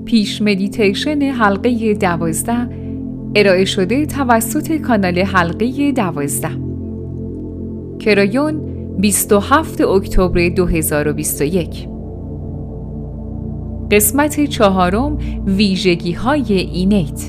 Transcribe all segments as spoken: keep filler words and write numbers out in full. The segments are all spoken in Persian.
پیش مدیتیشن حلقه دوازده ارائه شده توسط کانال حلقه دوازده. کرایون بیست و هفتم اکتبر دو هزار و بیست و یک. قسمت چهارم، ویژگی های اینیت.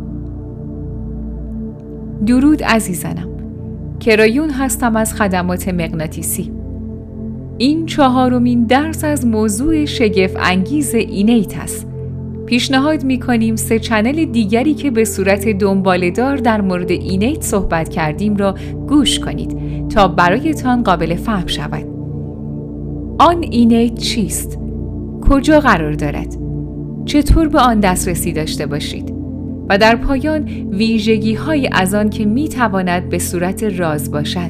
درود عزیزانم، کرایون هستم از خدمات مغناطیسی. این چهارمین درس از موضوع شگفت انگیز اینیت است. پیشنهاد می‌کنیم سه چنل دیگری که به صورت دنباله‌دار در مورد اینیت صحبت کردیم را گوش کنید تا برایتان قابل فهم شود. آن اینیت چیست؟ کجا قرار دارد؟ چطور به آن دسترسی داشته باشید؟ و در پایان ویژگی‌های از آن که می‌تواند به صورت راز باشد.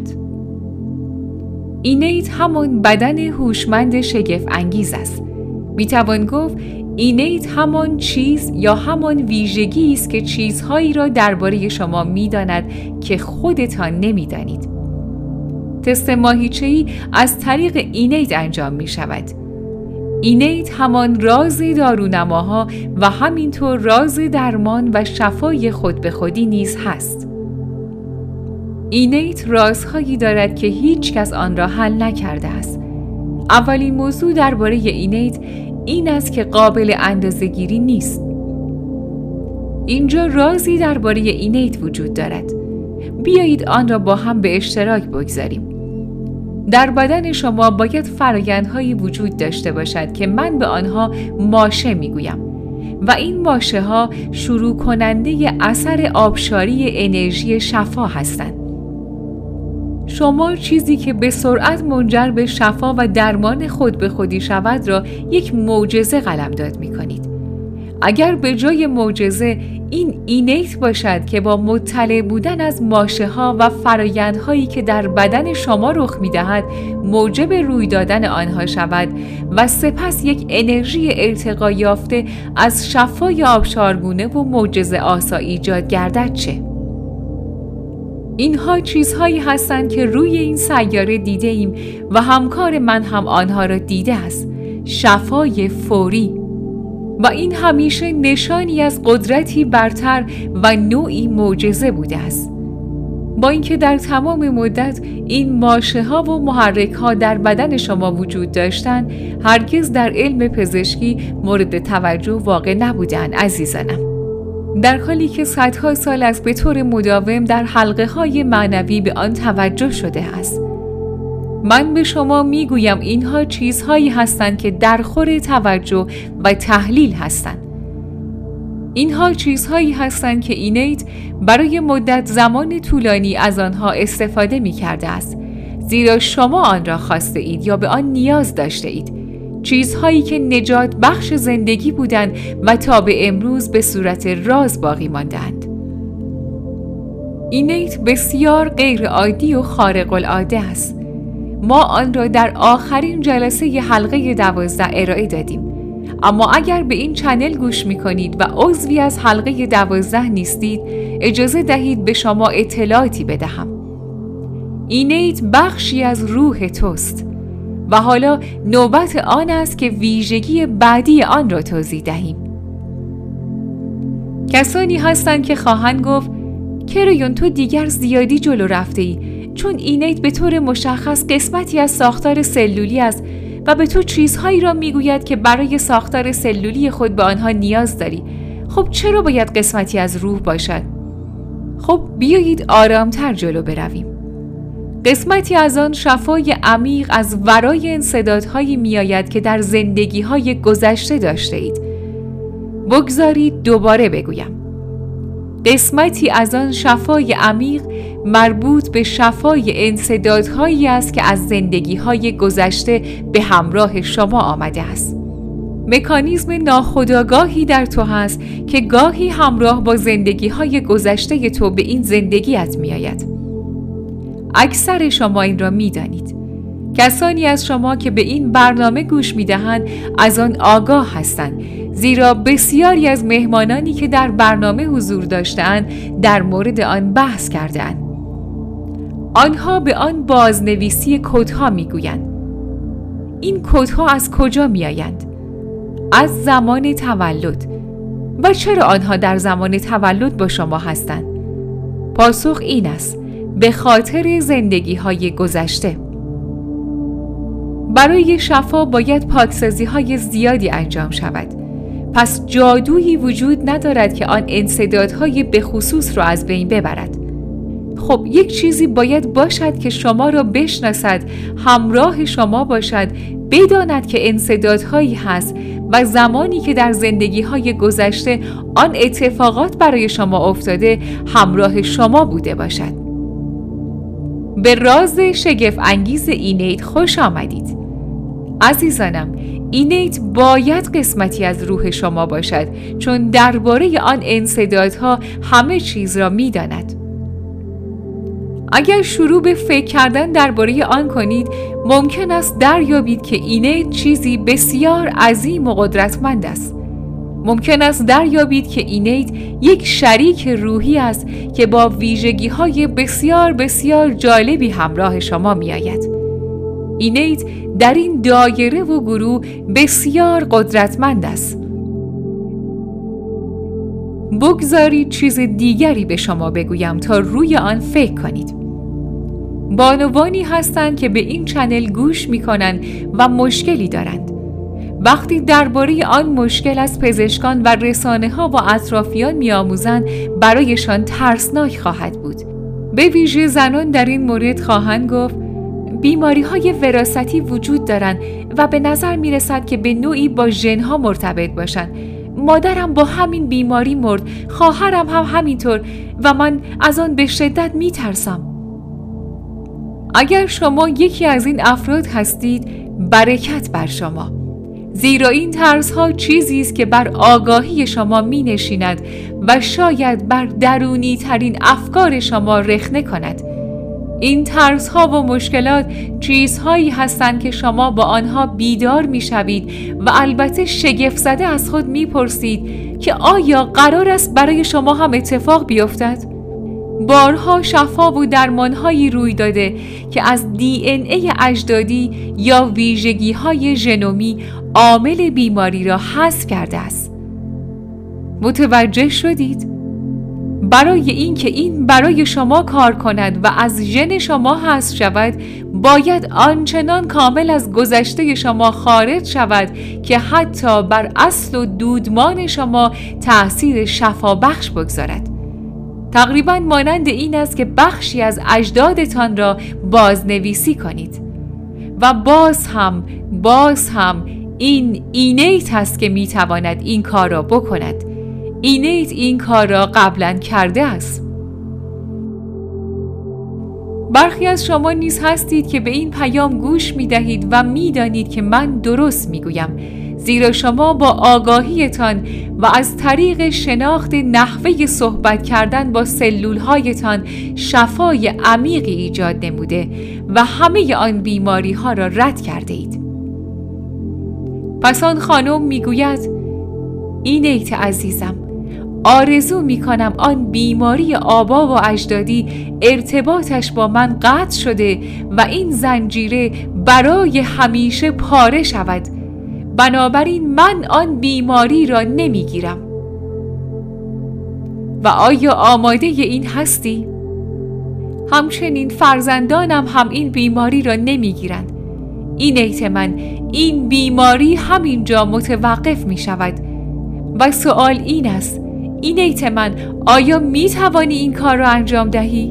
اینیت همان بدن هوشمند شگفت انگیز است. می‌توان گفت اینیت همان چیز یا همان ویژگی است که چیزهایی را درباره شما می‌داند که خودتان نمی‌دانید. تست ماهیچه‌ای از طریق اینیت انجام می‌شود. اینیت همان راز دارونماها و همینطور راز درمان و شفای خود به خودی نیز هست. اینیت رازهایی دارد که هیچ کس آن را حل نکرده است. اولین موضوع درباره اینیت این است که قابل اندازه‌گیری نیست. اینجا رازی درباره اینیت وجود دارد. بیایید آن را با هم به اشتراک بگذاریم. در بدن شما باید فرآیندهایی وجود داشته باشد که من به آنها ماشه میگویم و این ماشه ها شروع کننده اثر آبشاری انرژی شفا هستند. شما چیزی که به سرعت منجر به شفا و درمان خود به خودی شود را یک معجزه قلمداد می کنید. اگر به جای معجزه این اینیت باشد که با مطلع بودن از ماشه ها و فرایندهایی که در بدن شما رخ می دهد موجب روی دادن آنها شود و سپس یک انرژی ارتقا یافته از شفای آبشارگونه و معجزه آسا ایجاد گردد چه؟ اینها چیزهایی هستند که روی این سیاره دیده ایم و همکار من هم آنها را دیده است. شفای فوری. و این همیشه نشانی از قدرتی برتر و نوعی معجزه بوده است. با اینکه در تمام مدت این ماشه ها و محرک ها در بدن شما وجود داشتند، هرگز در علم پزشکی مورد توجه واقع نبودند عزیزانم. در حالی که صدها سال است به طور مداوم در حلقه های معنوی به آن توجه شده است. من به شما میگویم اینها چیزهایی هستند که در خور توجه و تحلیل هستند. اینها چیزهایی هستند که اینیت برای مدت زمان طولانی از آنها استفاده می کرده است، زیرا شما آن را خواسته اید یا به آن نیاز داشته اید. چیزهایی که نجات بخش زندگی بودند و تا به امروز به صورت راز باقی ماندند. اینیت بسیار غیر عادی و خارق العاده است. ما آن را در آخرین جلسه ی حلقه دوازده ارائه دادیم. اما اگر به این چنل گوش می کنید و عضوی از حلقه دوازده نیستید، اجازه دهید به شما اطلاعاتی بدهم. اینیت بخشی از روح توست و حالا نوبت آن است که ویژگی بعدی آن را توضیح دهیم. کسانی هستند که خواهند گفت کرایون تو دیگر زیادی جلو رفته ای، چون اینیت به طور مشخص قسمتی از ساختار سلولی است و به تو چیزهایی را میگوید که برای ساختار سلولی خود به آنها نیاز داری. خب چرا باید قسمتی از روح باشد؟ خب بیایید آرامتر جلو برویم. قسمتی از آن شفای عمیق از ورای انسدادهایی میآید که در زندگی‌های گذشته داشته اید. بگذارید دوباره بگویم. قسمتی از آن شفای عمیق مربوط به شفای انسدادهایی است که از زندگی‌های گذشته به همراه شما آمده است. مکانیزم ناخودآگاهی در تو هست که گاهی همراه با زندگی‌های گذشته تو به این زندگیت می‌آید. اکثر شما این را می‌دانید. کسانی از شما که به این برنامه گوش می‌دهند از آن آگاه هستند، زیرا بسیاری از مهمانانی که در برنامه حضور داشتند در مورد آن بحث کردند. آنها به آن بازنویسی کدها میگویند. این کدها از کجا میآیند؟ از زمان تولد. و چرا آنها در زمان تولد با شما هستند؟ پاسخ این است: به خاطر زندگی‌های گذشته. برای شفا باید پاکسازی‌های زیادی انجام شود. پس جادویی وجود ندارد که آن انسدادهای بخصوص را از بین ببرد. خب یک چیزی باید باشد که شما را بشناسد، همراه شما باشد، بداند که انسدادهایی هست و زمانی که در زندگی‌های گذشته آن اتفاقات برای شما افتاده همراه شما بوده باشد. به راز شگفت انگیز اینیت خوش آمدید. عزیزانم، اینیت باید قسمتی از روح شما باشد، چون درباره آن انسدادها همه چیز را می‌داند. اگر شروع به فکر کردن درباره آن کنید، ممکن است دریابید که اینیت چیزی بسیار عظیم و قدرتمند است. ممکن است دریابید که اینیت یک شریک روحی است که با ویژگی‌های بسیار بسیار جالبی همراه شما می‌آید. اینیت در این دایره و گروه بسیار قدرتمند است. بگذارید چیز دیگری به شما بگویم تا روی آن فکر کنید. بانوانی هستند که به این چنل گوش می‌کنند و مشکلی دارند. وقتی درباره آن مشکل از پزشکان و رسانه‌ها و اطرافیان می‌آموزند، برایشان ترسناک خواهد بود. به ویژه زنان در این مورد خواهند گفت: بیماری‌های وراثتی وجود دارند و به نظر می‌رسد که به نوعی با ژن‌ها مرتبط باشند. مادرم با همین بیماری مرد، خواهرم هم همینطور و من از آن به شدت می‌ترسم. اگر شما یکی از این افراد هستید، برکت بر شما. زیرا این ترس‌ها چیزی است که بر آگاهی شما می‌نشیند و شاید بر درونی ترین افکار شما رخنه کند. این ترس‌ها و مشکلات چیزهایی هستند که شما با آنها بیدار می‌شوید و البته شگفت زده از خود می‌پرسید که آیا قرار است برای شما هم اتفاق بیفتد؟ بارها شفا و درمان‌هایی روی داده که از دی ان ای اجدادی یا ویژگی‌های ژنومی عامل بیماری را حذف کرده است. متوجه شدید؟ برای اینکه این برای شما کار کند و از ژن شما حذف شود، باید آنچنان کامل از گذشته شما خارج شود که حتی بر اصل و دودمان شما تأثیر شفابخش بگذارد. تقریباً مانند این است که بخشی از اجدادتان را بازنویسی کنید. و باز هم باز هم این اینیت است که میتواند این کار را بکند. اینیت این کار را قبلاً کرده است. برخی از شما نیز هستید که به این پیام گوش می دهید و می دانید که من درست می گویم، زیرا شما با آگاهیتان و از طریق شناخت نحوه صحبت کردن با سلولهایتان شفای عمیقی ایجاد نموده و همه آن بیماری ها را رد کرده اید. پس آن خانم می گوید: اینیت عزیزم، آرزو می کنم آن بیماری آبا و اجدادی ارتباطش با من قطع شده و این زنجیره برای همیشه پاره شود. بنابراین من آن بیماری را نمی گیرم. و آیا آماده این هستی؟ همچنین فرزندانم هم این بیماری را نمی گیرند. اینیت من، این بیماری همینجا متوقف می شود. و سوال این است: اینیت من، آیا می توانی این کار را انجام دهی؟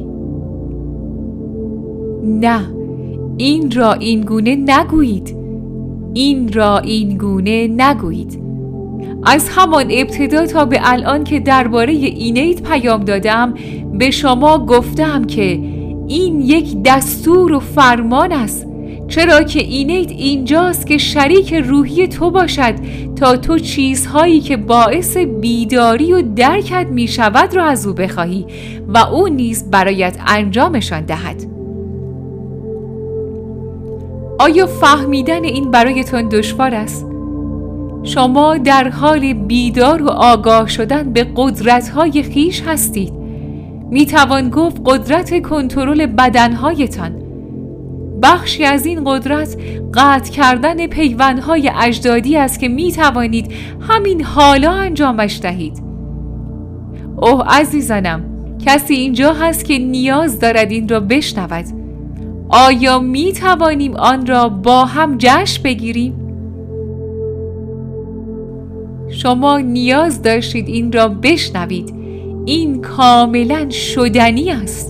نه، این را این گونه نگویید. این را این گونه نگویید. از همان ابتدا تا به الان که درباره اینیت پیام دادم، به شما گفتم که این یک دستور و فرمان است. چرا که اینیت اینجاست که شریک روحی تو باشد تا تو چیزهایی که باعث بیداری و درکت می شود را از او بخواهی و او نیز برایت انجامشان دهد. آیا فهمیدن این برایتان دشوار است؟ شما در حال بیدار و آگاه شدن به قدرت‌های خویش هستید. می توان گفت قدرت کنترل بدنهایتان. بخشی از این قدرت قطع کردن پیوندهای اجدادی است که می توانید همین حالا انجامش دهید. اوه عزیزانم، کسی اینجا هست که نیاز دارد این را بشنود. آیا می توانیم آن را با هم جشن بگیریم؟ شما نیاز داشتید این را بشنوید. این کاملا شدنی است.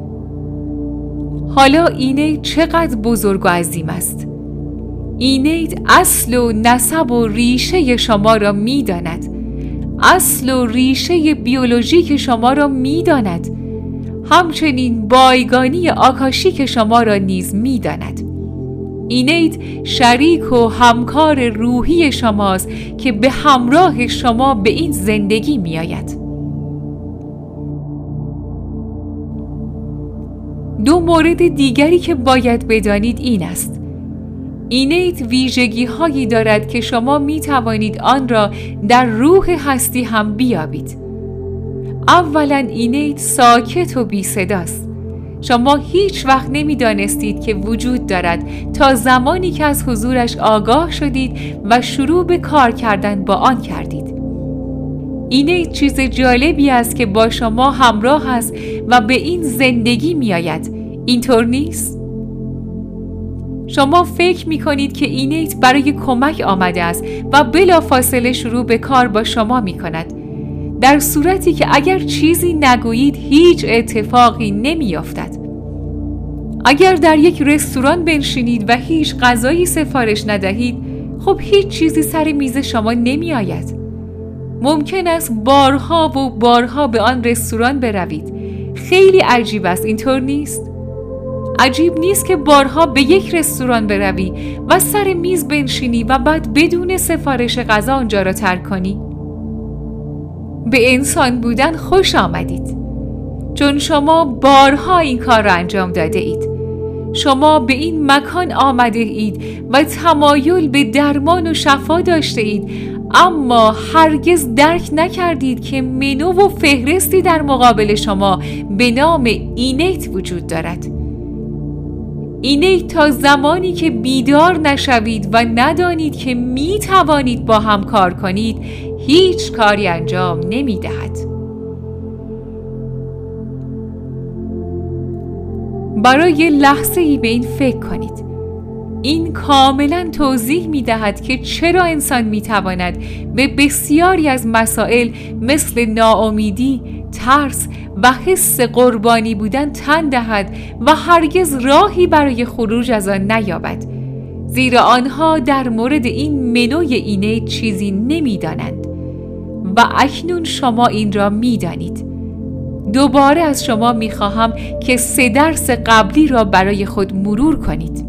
حالا اینید چقدر بزرگ و عظیم است. اینید اصل و نسب و ریشه شما را می داند. اصل و ریشه بیولوژیک شما را می داند. همچنین بایگانی آکاشیک شما را نیز می داند. اینید شریک و همکار روحی شماست که به همراه شما به این زندگی می آید. دو مورد دیگری که باید بدانید این است: اینید ویژگی هایی دارد که شما می توانید آن را در روح هستی هم بیابید. اولا اینید ساکت و بی صداست. شما هیچ وقت نمی دانستید که وجود دارد تا زمانی که از حضورش آگاه شدید و شروع به کار کردن با آن کردید. اینید چیز جالبی است که با شما همراه است و به این زندگی می آید. اینطور نیست؟ شما فکر می کنید که اینیت برای کمک آمده است و بلافاصله شروع به کار با شما می کند، در صورتی که اگر چیزی نگویید هیچ اتفاقی نمی افتد. اگر در یک رستوران بنشینید و هیچ غذایی سفارش ندهید، خب هیچ چیزی سر میز شما نمی آید. ممکن است بارها و بارها به آن رستوران بروید. خیلی عجیب است، اینطور نیست؟ عجیب نیست که بارها به یک رستوران بروی و سر میز بنشینی و بعد بدون سفارش غذا آنجا را ترک کنی؟ به انسان بودن خوش آمدید، چون شما بارها این کار را انجام داده اید. شما به این مکان آمده اید و تمایل به درمان و شفا داشته اید، اما هرگز درک نکردید که منو و فهرستی در مقابل شما به نام اینیت وجود دارد. اینیت تا زمانی که بیدار نشوید و ندانید که می توانید با هم کار کنید، هیچ کاری انجام نمی دهد. برای لحظه ای به این فکر کنید. این کاملا توضیح می دهد که چرا انسان می تواند به بسیاری از مسائل مثل ناامیدی، ترس و حس قربانی بودن تن دهد و هرگز راهی برای خروج از آن نیابد، زیرا آنها در مورد این منوی اینیت چیزی نمی دانند و اکنون شما این را می دانید. دوباره از شما می خواهم که سه درس قبلی را برای خود مرور کنید.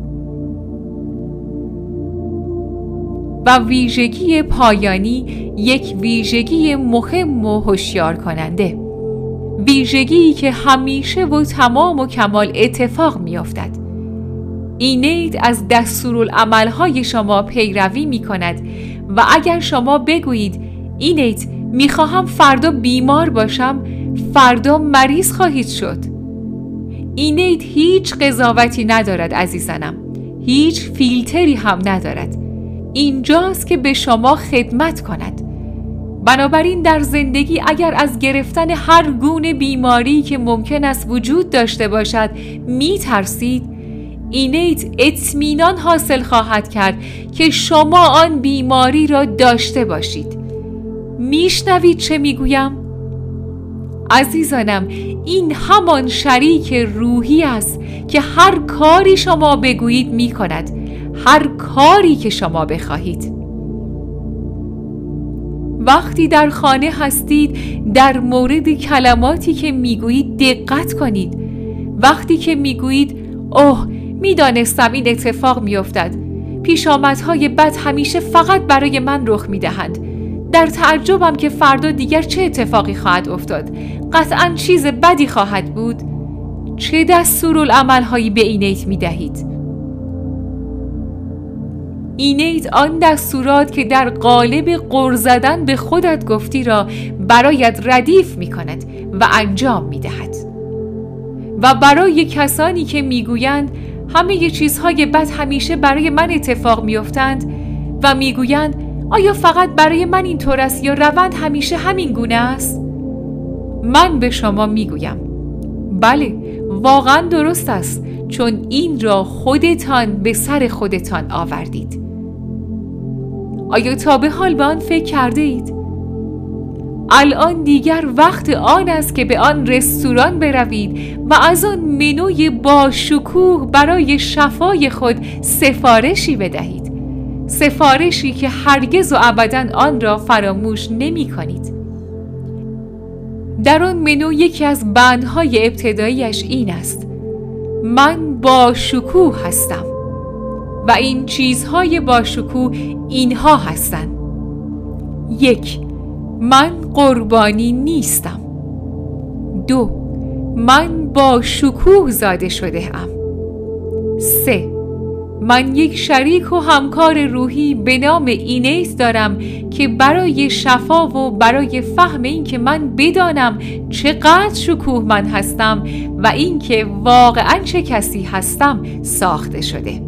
و ویژگی پایانی یک ویژگی مهم و هوشیار کننده، ویژگی که همیشه و تمام و کمال اتفاق می افتد. اینیت از دستورالعملهای شما پیروی می کند و اگر شما بگویید اینیت می خواهم فردا بیمار باشم، فردا مریض خواهید شد. اینیت هیچ قضاوتی ندارد عزیزانم، هیچ فیلتری هم ندارد. اینجاست که به شما خدمت کند. بنابراین در زندگی اگر از گرفتن هر گونه بیماری که ممکن است وجود داشته باشد می ترسید، اینیت اطمینان حاصل خواهد کرد که شما آن بیماری را داشته باشید. میشنوید چه میگویم؟ عزیزانم، این همان شریک روحی است که هر کاری شما بگویید می کند، هر کاری که شما بخواهید. وقتی در خانه هستید در مورد کلماتی که میگویید دقت کنید. وقتی که میگویید اوه میدانستم این اتفاق میافتد، پیشامدهای بد همیشه فقط برای من رخ میدهند، در تعجبم که فردا دیگر چه اتفاقی خواهد افتاد، قطعاً چیز بدی خواهد بود. چه دستورالعملهایی به اینیت میدهید؟ اینیت آن دستورات که در قالب غر زدن به خودت گفتی را برایت ردیف می کند و انجام می دهد. و برای کسانی که می گویند همه چیزهای بد همیشه برای من اتفاق میافتند و میگویند آیا فقط برای من اینطور است یا روند همیشه همین گونه است؟ من به شما میگویم بله، واقعا درست است، چون این را خودتان به سر خودتان آوردید. آیا تا به حال به آن فکر کرده اید؟ الان دیگر وقت آن است که به آن رستوران بروید و از آن منوی با شکوه برای شفای خود سفارشی بدهید، سفارشی که هرگز و ابداً آن را فراموش نمی کنید. در آن منو یکی از بندهای ابتداییش این است: من با شکوه هستم و این چیزهای با شکوه اینها هستند. یک، من قربانی نیستم. دو، من با شکوه زاده شده ام. سه، من یک شریک و همکار روحی به نام اینیت دارم که برای شفا و برای فهم این که من بدانم چقدر شکوهمند هستم و این که واقعا چه کسی هستم ساخته شده.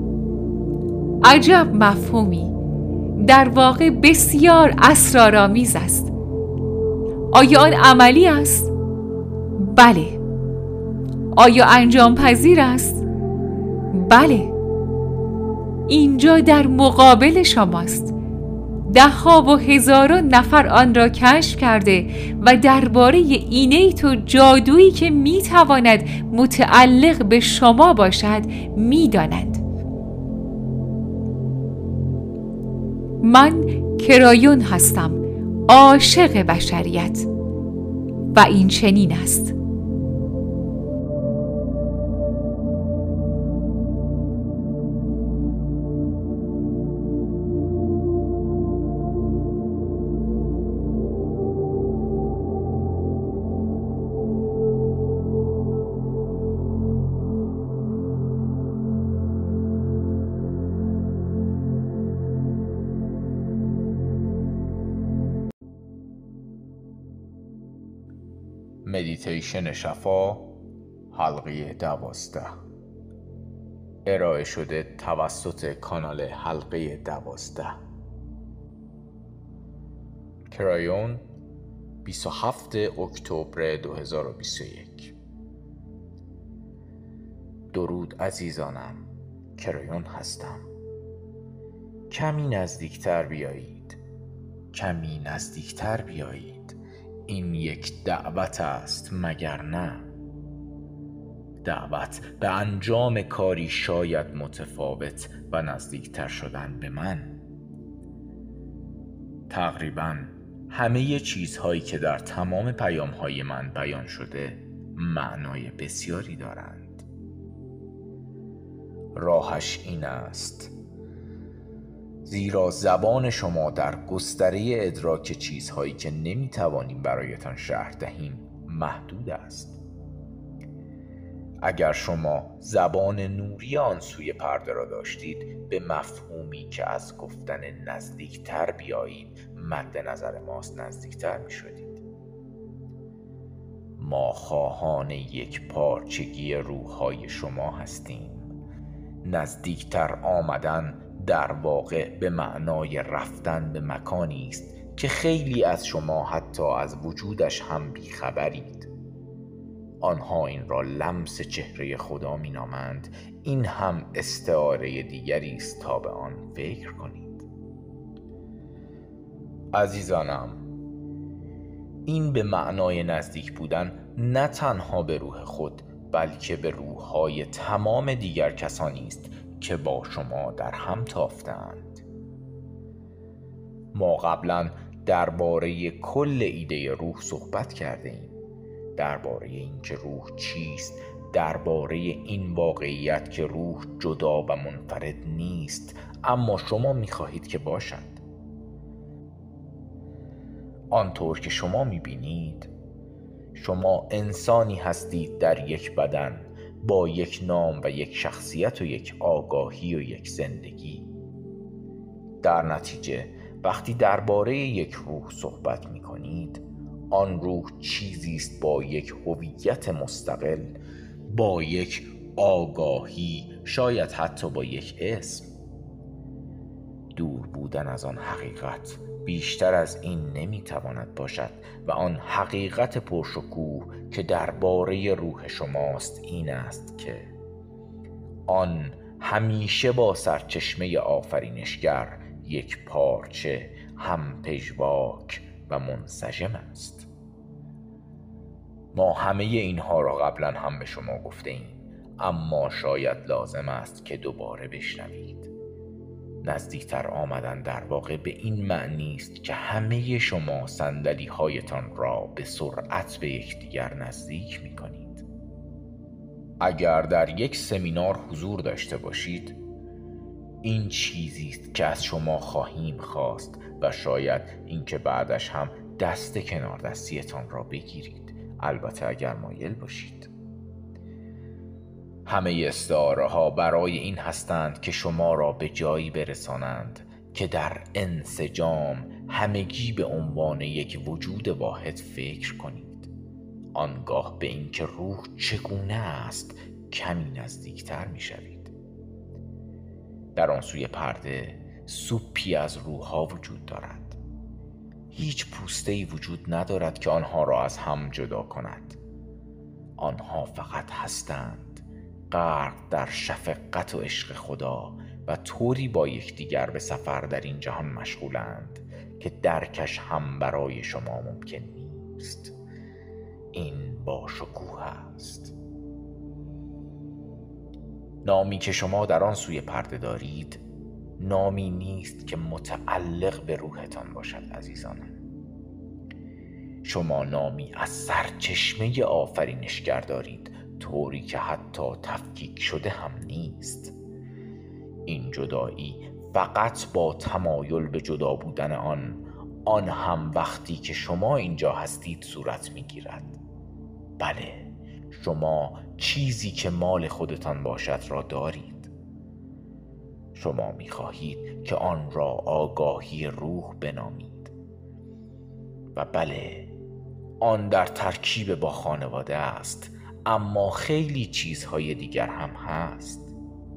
عجب مفهومی، در واقع بسیار اسرارآمیز است. آیا آن عملی است؟ بله. آیا انجام پذیر است؟ بله. اینجا در مقابل شماست. ده ها و هزاران نفر آن را کشف کرده و درباره اینیت و جادویی که میتواند متعلق به شما باشد میدانند. من کرایون هستم، عاشق بشریت، و این چنین است. مدیتیشن شفا حلقه دوازده، ارائه شده توسط کانال حلقه دوازده. کرایون، بیست و هفتم اکتبر دو هزار و بیست و یک. درود عزیزانم، کرایون هستم. کمی نزدیکتر بیایید، کمی نزدیکتر بیایید. این یک دعوت است مگر نه؟ دعوت به انجام کاری شاید متفاوت و نزدیکتر شدن به من. تقریباً همه چیزهایی که در تمام پیام‌های من بیان شده معنای بسیاری دارند. راهش این است: زیرا زبان شما در گستره ادراک چیزهایی که نمیتوانیم برایتان شرح دهیم محدود است. اگر شما زبان نوری آن سوی پرده را داشتید، به مفهومی که از گفتن نزدیکتر بیایید مد نظر ماست نزدیکتر می شدید. ما خواهان یک پارچگی روح‌های شما هستیم. نزدیکتر آمدن در واقع به معنای رفتن به مکانی است که خیلی از شما حتی از وجودش هم بیخبرید. آنها این را لمس چهره خدا می نامند. این هم استعاره دیگری است تا به آن فکر کنید. عزیزانم، این به معنای نزدیک بودن نه تنها به روح خود بلکه به روح‌های تمام دیگر کسانی است که با شما در هم تافتند. ما قبلا درباره کل ایده روح صحبت کرده ایم، درباره اینکه روح چیست، درباره این واقعیت که روح جدا و منفرد نیست، اما شما می‌خواهید که باشد. آنطور که شما می‌بینید، شما انسانی هستید در یک بدن با یک نام و یک شخصیت و یک آگاهی و یک زندگی. در نتیجه وقتی درباره یک روح صحبت می کنید، آن روح چیزی است با یک هویت مستقل، با یک آگاهی، شاید حتی با یک اسم. دور بودن از آن حقیقت بیشتر از این نمیتواند باشد و آن حقیقت پرشکوه که درباره روح شماست این است که آن همیشه با سرچشمه آفرینشگر یک پارچه، هم پژواک و منسجم است. ما همه اینها را قبلا هم به شما گفته ایم، اما شاید لازم است که دوباره بشنوید. نزدیکتر آمدن در واقع به این معنی است که همه شما صندلی هایتان را به سرعت به یکدیگر نزدیک می کنید. اگر در یک سمینار حضور داشته باشید، این چیزی است که از شما خواهیم خواست و شاید اینکه بعدش هم دست کنار دستیتان را بگیرید، البته اگر مایل باشید. همه استعاره ها برای این هستند که شما را به جایی برسانند که در انسجام همگی به عنوان یک وجود واحد فکر کنید. آنگاه به اینکه روح چگونه است کمی نزدیکتر می شوید. در آن سوی پرده سوپی از روح ها وجود دارد. هیچ پوسته‌ای وجود ندارد که آنها را از هم جدا کند. آنها فقط هستند، غرق در شفقت و عشق خدا و طوری با یکدیگر به سفر در این جهان مشغولند که درکش هم برای شما ممکن نیست. این با شکوه است. نامی که شما در آن سوی پرده دارید نامی نیست که متعلق به روحتان باشد عزیزان. شما نامی از سرچشمه آفرینشگر دارید، طوری که حتی تفکیک شده هم نیست. این جدایی فقط با تمایل به جدا بودن آن آن هم وقتی که شما اینجا هستید صورت میگیرد. بله، شما چیزی که مال خودتان باشد را دارید. شما میخواهید که آن را آگاهی روح بنامید و بله، آن در ترکیب با خانواده است، اما خیلی چیزهای دیگر هم هست.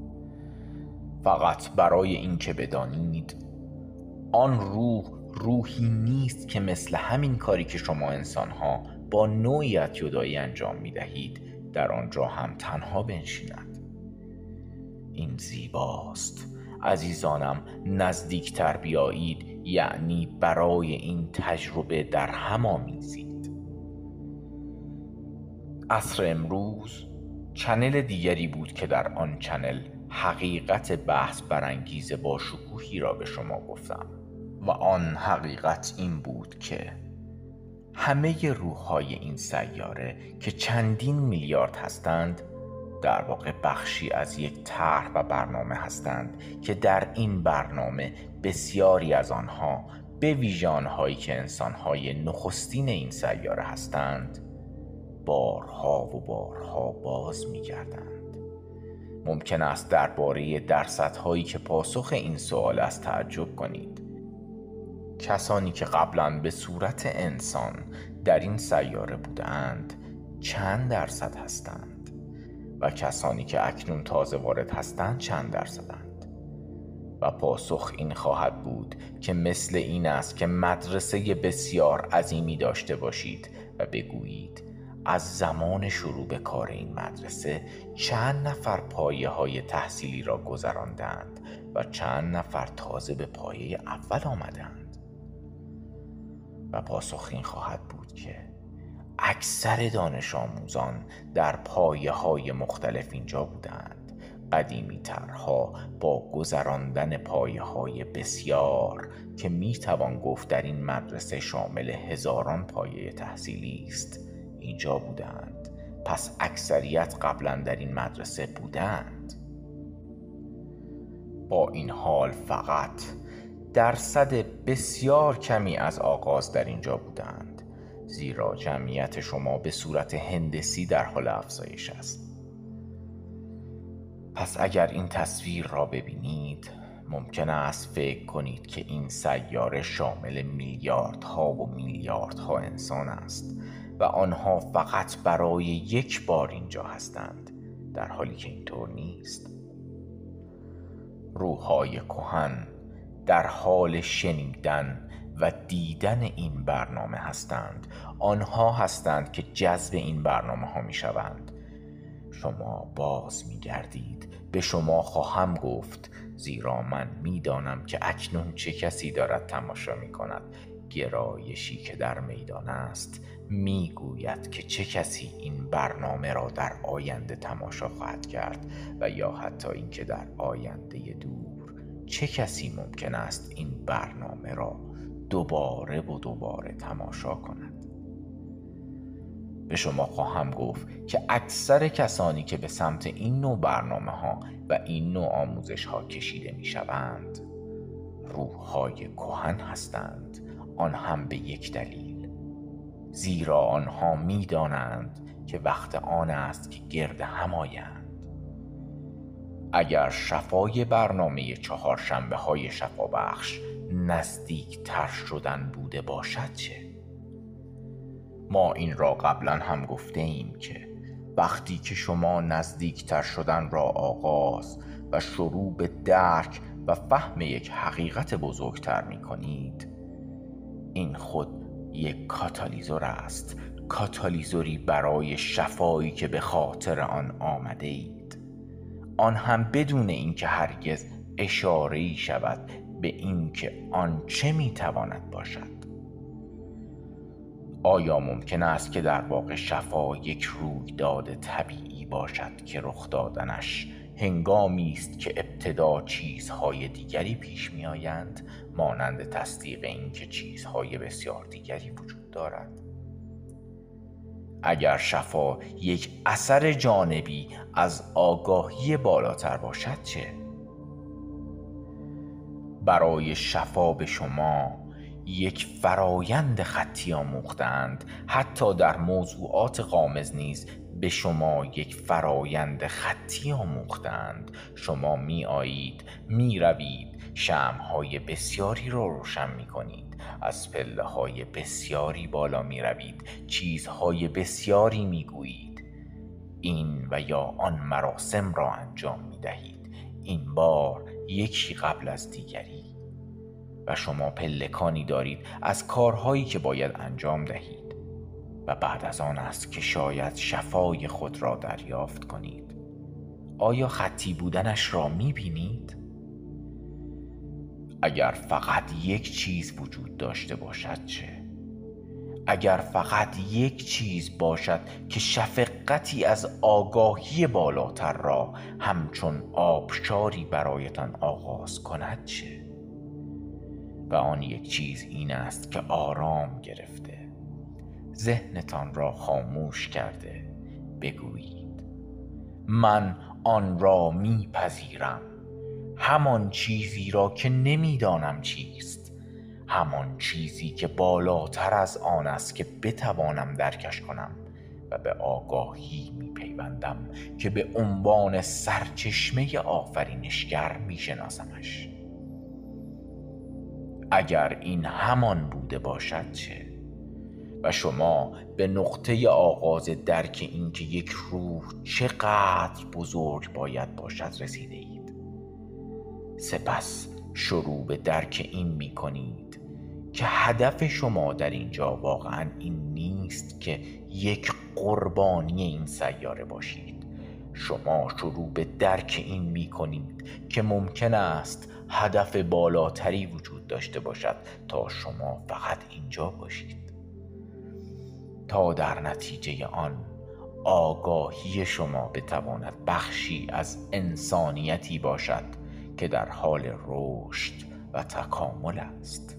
فقط برای اینکه بدانید آن روح روحی نیست که مثل همین کاری که شما انسانها با نوعیت جدایی انجام می دهید در آنجا هم تنها بنشیند. این زیباست عزیزانم. نزدیکتر بیایید، یعنی برای این تجربه در هم آمیزید. عصر امروز چنل دیگری بود که در آن چنل حقیقت بحث برانگیز با شکوهی را به شما گفتم و آن حقیقت این بود که همه روح‌های این سیاره که چندین میلیارد هستند در واقع بخشی از یک طرح و برنامه هستند که در این برنامه بسیاری از آنها به ویژه آنهایی که انسان‌های نخستین این سیاره هستند بارها و بارها باز می‌گردند. ممکن است درباره درصدهایی که پاسخ این سوال است تعجب کنید. کسانی که قبلا به صورت انسان در این سیاره بودند چند درصد هستند و کسانی که اکنون تازه وارد هستند چند درصدند؟ و پاسخ این خواهد بود که مثل این است که مدرسه بسیار عظیمی داشته باشید و بگویید از زمان شروع به کار این مدرسه چند نفر پایه های تحصیلی را گذراندند و چند نفر تازه به پایه اول آمدند. و پاسخ این خواهد بود که اکثر دانش آموزان در پایه های مختلف اینجا بودند. قدیمی ترها با گذراندن پایه های بسیار که می توان گفت در این مدرسه شامل هزاران پایه تحصیلی است اینجا بودند. پس اکثریت قبلا در این مدرسه بودند. با این حال فقط درصد بسیار کمی از آغاز در اینجا بودند، زیرا جمعیت شما به صورت هندسی در حال افزایش است. پس اگر این تصویر را ببینید ممکن است فکر کنید که این سیاره شامل میلیاردها و میلیاردها انسان است و آنها فقط برای یک بار اینجا هستند، در حالی که اینطور نیست. روح‌های کهن در حال شنیدن و دیدن این برنامه هستند. آنها هستند که جذب این برنامه ها می شوند. شما باز می گردید. به شما خواهم گفت، زیرا من می دانم که اکنون چه کسی دارد تماشا می کند. گرایشی که در میدان است می گوید که چه کسی این برنامه را در آینده تماشا خواهد کرد و یا حتی اینکه در آینده دور چه کسی ممکن است این برنامه را دوباره و دوباره تماشا کند. به شما خواهم گفت که اکثر کسانی که به سمت این نوع برنامه ها و این نوع آموزش ها کشیده می شوند روح‌های کهن هستند. آن هم به یک دلیل، زیرا آنها می دانند که وقت آن است که گرد هم آیند. اگر شفای برنامه چهارشنبه های شفابخش نزدیک تر شدن بوده باشد چه؟ ما این را قبلا هم گفته ایم که وقتی که شما نزدیک تر شدن را آغاز و شروع به درک و فهم یک حقیقت بزرگتر می کنید، این خود یک کاتالیزور است، کاتالیزوری برای شفایی که به خاطر آن آمده اید، آن هم بدون اینکه هرگز اشاره‌ای شود به اینکه آن چه میتواند باشد. آیا ممکن است که در واقع شفا یک رویداد طبیعی باشد که رخ دادنش هنگامی است که ابتدا چیزهای دیگری پیش می آیند، مانند تصدیق این که چیزهای بسیار دیگری وجود دارد؟ اگر شفا یک اثر جانبی از آگاهی بالاتر باشد چه؟ برای شفا به شما یک فرایند خطی آموختند. حتی در موضوعات غامض نیز به شما یک فرایند خطی آموختند. شما می آیید، می روید، شمع‌های بسیاری را روشن می کنید، از پله های بسیاری بالا می روید، چیزهای بسیاری می گویید، این و یا آن مراسم را انجام می دهید، این بار یکی قبل از دیگری، و شما پلکانی دارید از کارهایی که باید انجام دهید و بعد از آن است که شاید شفای خود را دریافت کنید. آیا خطی بودنش را می بینید؟ اگر فقط یک چیز وجود داشته باشد چه؟ اگر فقط یک چیز باشد که شفقتی از آگاهی بالاتر را همچون آبشاری برایتان آغاز کند چه؟ و آن یک چیز این است که آرام گرفته، ذهنتان را خاموش کرده بگویید من آن را میپذیرم، همان چیزی را که نمیدانم چیست، همان چیزی که بالاتر از آن است که بتوانم درکش کنم و به آگاهی میپیوندم که به عنوان سرچشمه آفرینشگر میشناسمش. اگر این همان بوده باشد چه؟ و شما به نقطه آغاز درک این که یک روح چقدر بزرگ باید باشد رسیده اید. سپس شروع به درک این می کنید که هدف شما در اینجا واقعا این نیست که یک قربانی این سیاره باشید. شما شروع به درک این می کنید که ممکن است هدف بالاتری وجود داشته باشد تا شما فقط اینجا باشید، تا در نتیجه آن آگاهی شما بتواند بخشی از انسانیتی باشد که در حال رشد و تکامل است.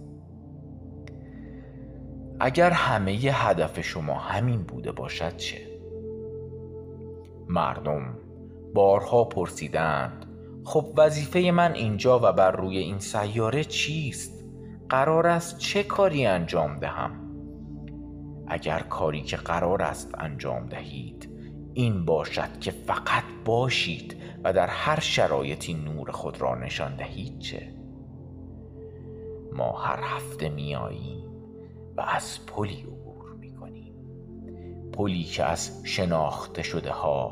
اگر همه هدف شما همین بوده باشد چه؟ مردم بارها پرسیدند خب وظیفه من اینجا و بر روی این سیاره چیست؟ قرار است چه کاری انجام دهم؟ اگر کاری که قرار است انجام دهید این باشد که فقط باشید و در هر شرایطی نور خود را نشان دهید چه؟ ما هر هفته می آییم و از پلی عبور می کنیم، پلی که از شناخته شده ها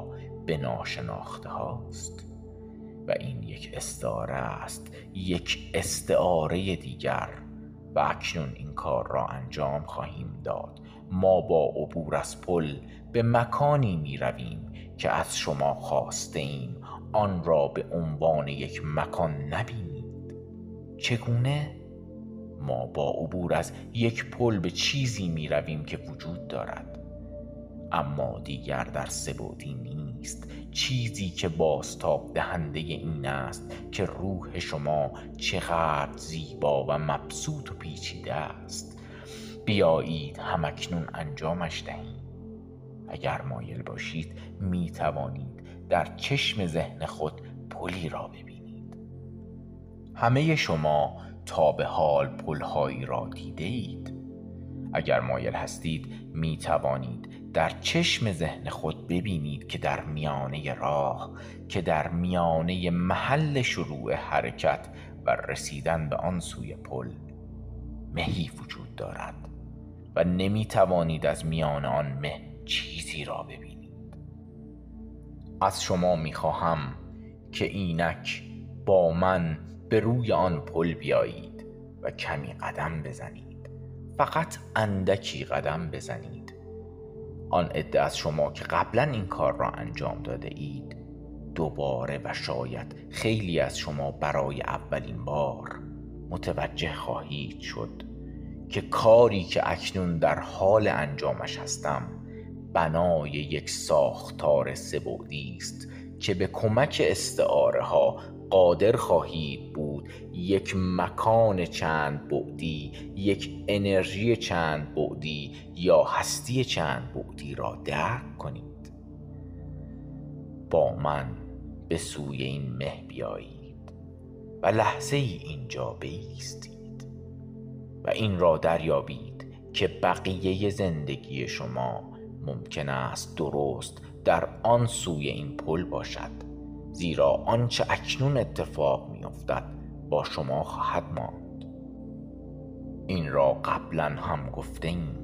به ناشناخته هاست و این یک استعاره است، یک استعاره دیگر، و اکنون این کار را انجام خواهیم داد. ما با عبور از پل به مکانی می رویم که از شما خواسته ایم آن را به عنوان یک مکان نبینید. چگونه؟ ما با عبور از یک پل به چیزی می رویم که وجود دارد، اما دیگر در سه‌بعدی نیست، چیزی که بازتاب دهنده این است که روح شما چقدر زیبا و مبسوط و پیچیده است. بیایید همکنون انجامش دهیم. اگر مایل باشید می توانید در چشم ذهن خود پلی را ببینید. همه شما تا به حال پل‌هایی را دیده اید. اگر مایل هستید می توانید در چشم ذهن خود ببینید که در میانه راه، که در میانه محل شروع حرکت و رسیدن به آن سوی پل مهی وجود دارد و نمی توانید از میان آن مه چیزی را ببینید. از شما می خواهم که اینک با من به روی آن پل بیایید و کمی قدم بزنید. فقط اندکی قدم بزنید. آن عده از شما که قبلا این کار را انجام داده اید دوباره و شاید خیلی از شما برای اولین بار متوجه خواهید شد که کاری که اکنون در حال انجامش هستم بنای یک ساختار سه‌بعدی است که به کمک استعاره ها قادر خواهید بود یک مکان چند بعدی، یک انرژی چند بعدی یا هستی چند بعدی را درک کنید. با من به سوی این مه بیایید و لحظه ای اینجا بایستید و این را دریابید که بقیه زندگی شما ممکن است درست در آن سوی این پل باشد، زیرا آنچه اکنون اتفاق می افتد با شما خواهد ماند. این را قبلا هم گفته ایم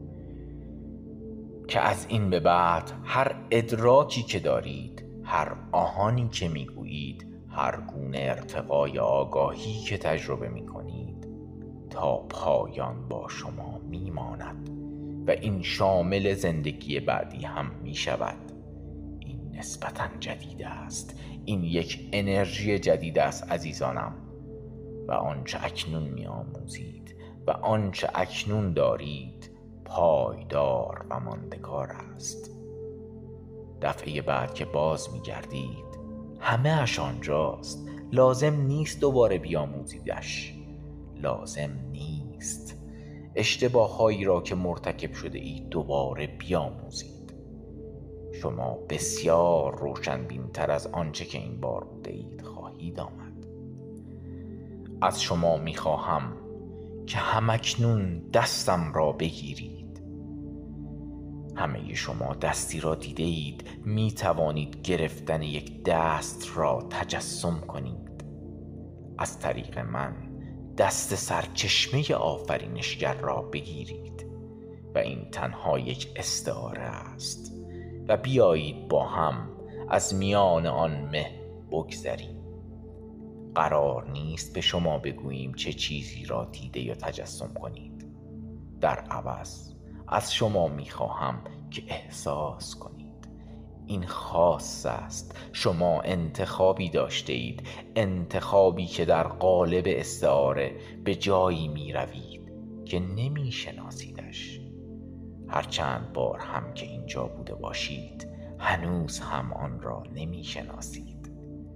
که از این به بعد هر ادراکی که دارید، هر آهانی که می گویید، هر گونه ارتقای آگاهی که تجربه می کنید تا پایان با شما می ماند و این شامل زندگی بعدی هم می شود. این نسبتاً جدید است. این یک انرژی جدید است عزیزانم و آنچه اکنون می آموزید و آنچه اکنون دارید پایدار و ماندگار است. دفعه بعد که باز می گردید همه اش آنجاست. لازم نیست دوباره بیاموزیدش. لازم نیست اشتباه هایی را که مرتکب شده اید دوباره بیاموزید. شما بسیار روشنبین‌تر از آنچه که این بار بوده اید خواهید آمد. از شما می خواهم که همکنون دستم را بگیرید. همه شما دستی را دیده اید. می توانید گرفتن یک دست را تجسم کنید. از طریق من دست سرچشمه آفرینشگر را بگیرید و این تنها یک استعاره است و بیایید با هم از میان آن مه بگذریم. قرار نیست به شما بگوییم چه چیزی را دیده یا تجسم کنید. در عوض از شما میخواهم که احساس کنید. این خاص است. شما انتخابی داشته اید، انتخابی که در قالب استعاره به جایی می روید که نمی شناسیدش. هر چند بار هم که اینجا بوده باشید هنوز هم آن را نمی شناسید.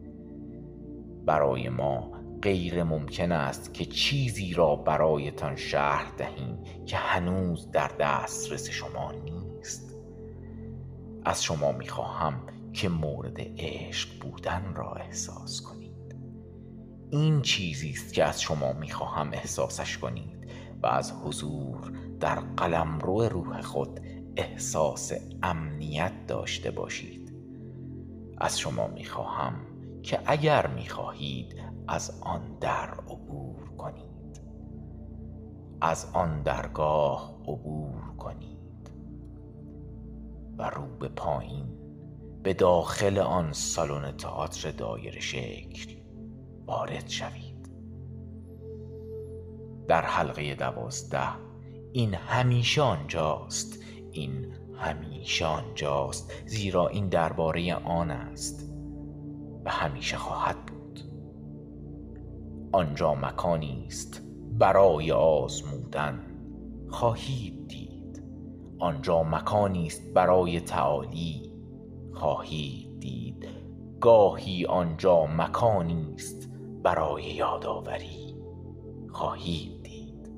برای ما غیر ممکن است که چیزی را برایتان شرح دهیم که هنوز در دسترس شما نیست. از شما می خواهم که مورد عشق بودن را احساس کنید. این چیزی است که از شما می خواهم احساسش کنید و از حضور در قلمرو روح خود احساس امنیت داشته باشید. از شما می خواهم که اگر می خواهید از آن در عبور کنید، از آن درگاه عبور کنید و رو به پایین به داخل آن سالن تئاتر دایره شکل وارد شوید. در حلقه دوازده این همیشه آنجاست، این همیشه آنجاست، زیرا این درباره آن است و همیشه خواهد بود. آنجا مکانی است برای آزمودن، خواهید دید. آنجا مکانی است برای تعالی، خواهید دید. گاهی آنجا مکانی است برای یادآوری، خواهید دید.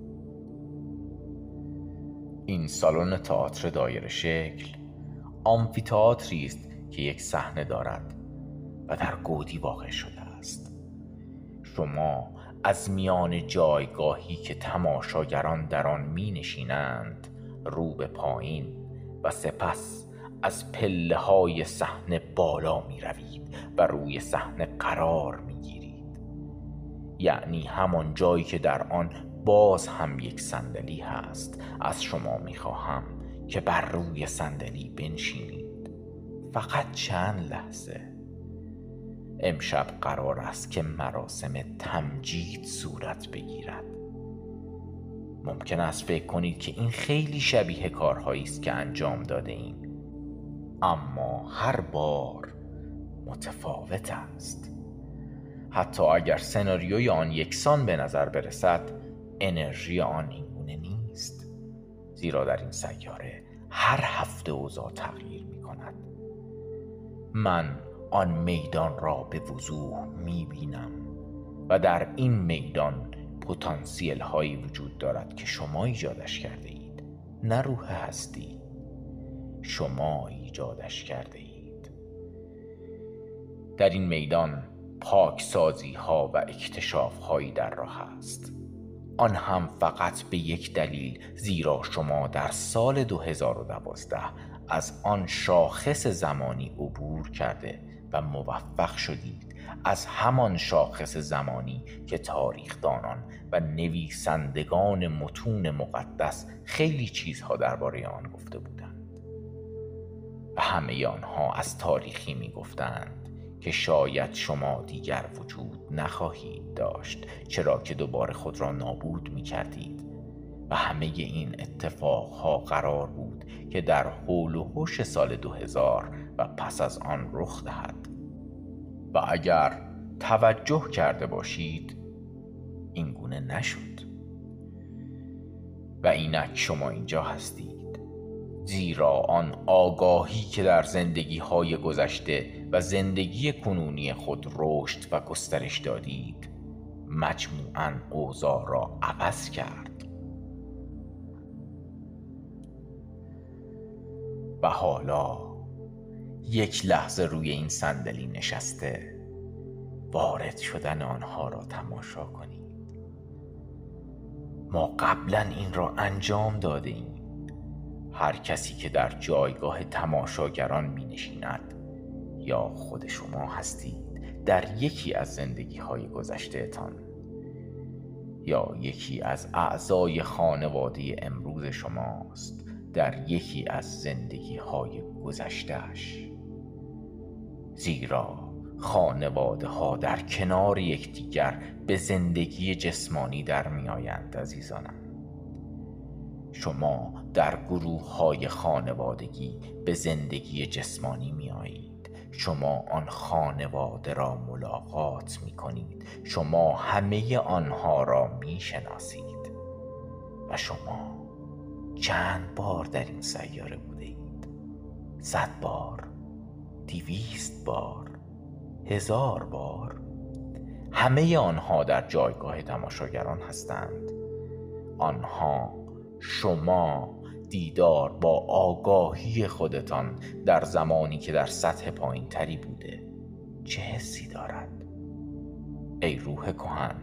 این سالن تئاتر دایره شکل آمفی‌تئاتری است که یک صحنه دارد و در گودی واقع شده است. شما از میان جایگاهی که تماشاگران در آن می نشینند رو به پایین و سپس از پله های صحنه بالا می روید و روی صحنه قرار می گیرید. یعنی همان جایی که در آن باز هم یک صندلی هست. از شما می خواهم که بر روی صندلی بنشینید فقط چند لحظه. امشب قرار است که مراسم تمجید صورت بگیرد. ممکن است فکر کنید که این خیلی شبیه کارهایی است که انجام داده ایم، اما هر بار متفاوت است. حتی اگر سناریوی آن یکسان به نظر برسد، انرژی آن اینگونه نیست، زیرا در این سیاره هر هفته اوضاع تغییر می کند. من آن میدان را به وضوح می بینم و در این میدان پتانسیل هایی وجود دارد که شما ایجادش کرده اید، نه روح هستی. شما ایجادش کرده اید. در این میدان پاکسازی ها و اکتشاف هایی در راه است. آن هم فقط به یک دلیل، زیرا شما در سال دو هزار و دوازده از آن شاخص زمانی عبور کرده و موفق شدید از همان شاخص زمانی که تاریخدانان و نویسندگان متون مقدس خیلی چیزها درباره آن گفته بودند و همه آنها از تاریخی می گفتند که شاید شما دیگر وجود نخواهید داشت، چرا که دوباره خود را نابود می کردید. و همه این اتفاقها قرار بود که در حول و حوش سال دو هزار و پس از آن رخ دهد. و اگر توجه کرده باشید این گونه نشد. و اینک شما اینجا هستید، زیرا آن آگاهی که در زندگی های گذشته و زندگی کنونی خود رشد و گسترش دادید مجموعاً اوضاع را عوض کرد. و حالا یک لحظه روی این صندلی نشسته وارد شدن آنها را تماشا کنید. ما قبلا این را انجام داده ایم. هر کسی که در جایگاه تماشاگران می نشیند یا خود شما هستید در یکی از زندگی های گذشته تان، یا یکی از اعضای خانواده امروز شماست در یکی از زندگی های گذشتهش. زیرا خانواده ها در کنار یکدیگر به زندگی جسمانی در می آیند عزیزانم. شما در گروه های خانوادگی به زندگی جسمانی می آیید. شما آن خانواده را ملاقات می کنید. شما همه آنها را می شناسید. و شما چند بار در این سیاره بوده اید؟ صد بار، دویست بار، هزار بار. همه آنها در جایگاه تماشاگران هستند. آنها شما دیدار با آگاهی خودتان در زمانی که در سطح پایین تری بوده چه حسی دارد؟ ای روح کهن،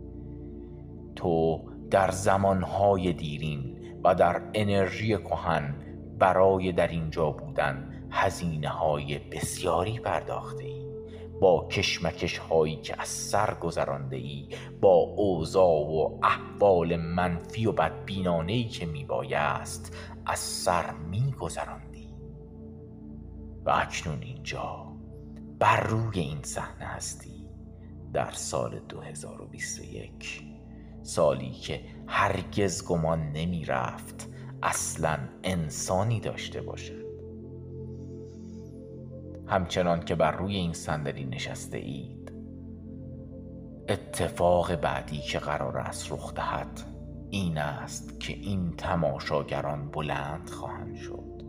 تو در زمانهای دیرین و در انرژی کهن برای در اینجا بودن هزینه های بسیاری پرداخته ای. با کشمکش هایی که از سر گذرانده ای، با اوضاع و احوال منفی و بدبینانه‌ای که می بایست از سر می گذراندی. و اکنون اینجا بر روی این صحنه هستی در سال دو هزار و بیست و یک، سالی که هرگز گمان نمی رفت اصلاً انسانی داشته باشد. همچنان که بر روی این صندلی نشسته اید، اتفاق بعدی که قرار است رخ دهد این است که این تماشاگران بلند خواهند شد.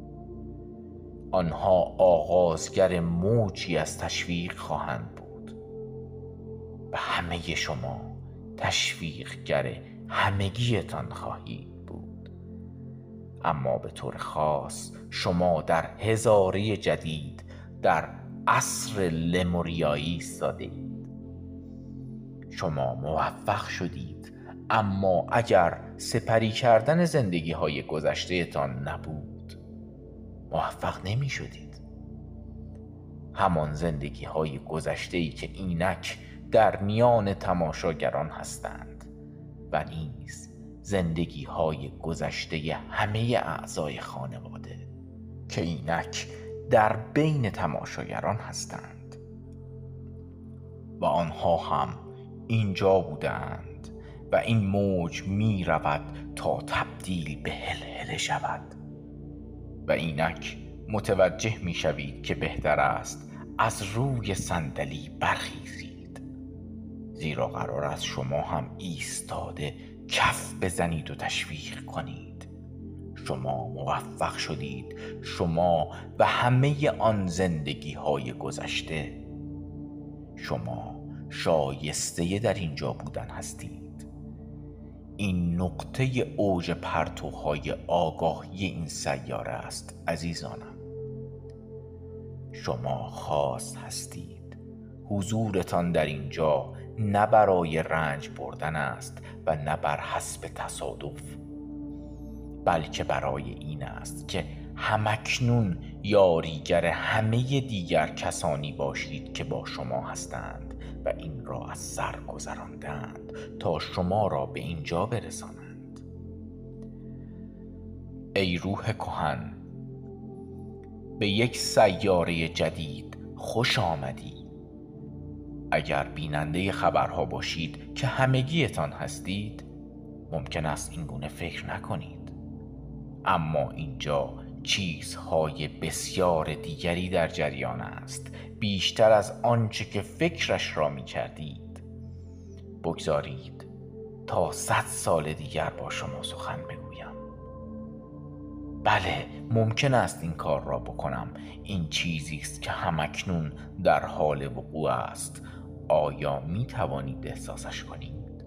آنها آغازگر موجی از تشویق خواهند بود و همه شما تشویقگر همگیتان خواهید بود. اما به طور خاص شما در هزاره جدید در عصر لموریایی ایستاده اید. شما موفق شدید، اما اگر سپری کردن زندگی های گذشته تان نبود موفق نمی شدید. همان زندگی های گذشته ای که اینک در میان تماشاگران هستند و نیز زندگی های گذشته همه اعضای خانواده که اینک در بین تماشاگران هستند و آنها هم اینجا بودند و این موج می رود تا تبدیل به هلهله شود و اینک متوجه می شوید که بهتر است از روی صندلی برخیزید، زیرا قرار است شما هم ایستاده کف بزنید و تشویق کنید. شما موفق شدید، شما و همه آن زندگی های گذشته. شما شایسته در اینجا بودن هستید. این نقطه اوج پرتوهای آگاهی این سیاره است عزیزانم. شما خاص هستید. حضورتان در اینجا نه برای رنج بردن است و نه بر حسب تصادف، بلکه برای این است که همکنون یاریگر همه دیگر کسانی باشید که با شما هستند و این را از سر گذراندند تا شما را به اینجا برسانند. ای روح کهن، به یک سیاره جدید خوش آمدی. اگر بیننده خبرها باشید که همگیتان هستید ممکن است این گونه فکر نکنید، اما اینجا چیزهای بسیار دیگری در جریان است، بیشتر از آنچه که فکرش را می کردید. بگذارید تا صد سال دیگر با شما سخن بگویم. بله، ممکن است این کار را بکنم. این چیزی است که همکنون در حال وقوع است. آیا می توانید احساسش کنید؟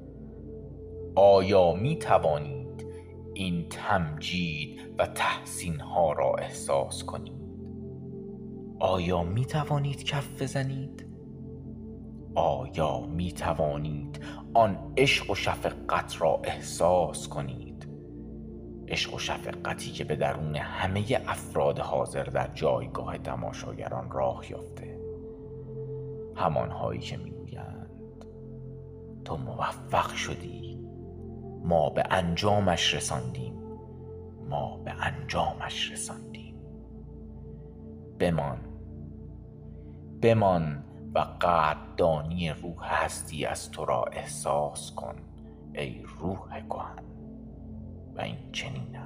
آیا می توانید این تمجید و تحسین ها را احساس کنید؟ آیا می توانید کف بزنید؟ آیا می توانید آن عشق و شفقت را احساس کنید؟ عشق و شفقتی که به درون همه افراد حاضر در جایگاه تماشاگران راه یافته. همانهایی که میگویند تو موفق شدی، ما به انجامش رساندیم، ما به انجامش رساندیم. بمان بمان و قدردانی روح هستی از تو را احساس کن ای روح کهن. و این چنین